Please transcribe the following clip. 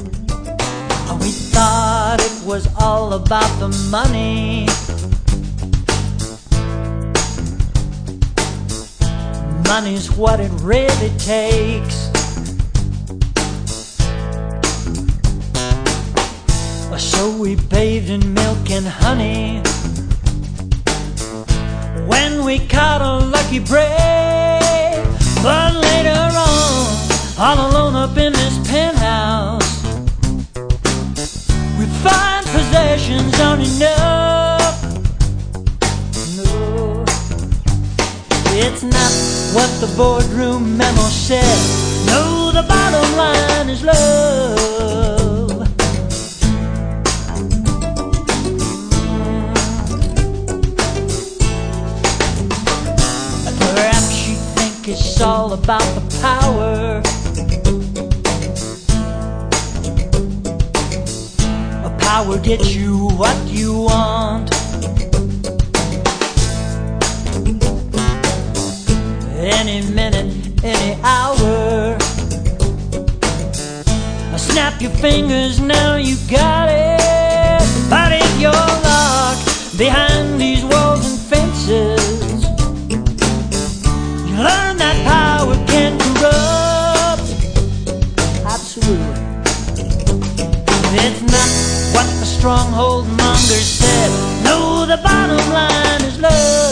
We thought it was all about the money. Money's what it really takes. So we bathed in milk and honey when we caught a lucky break. But later on, all alone up in this penthouse, we find possessions aren't enough. No, it's not what the boardroom memo said. No, the bottom line is love. Perhaps you think it's all about the power. Power gets you what you want. Any minute, any hour. Snap your fingers, now you got it. But if you're locked behind these walls and fences, you learn that power can corrupt. Absolutely. It's not what the stronghold monger said. No, the bottom line is love.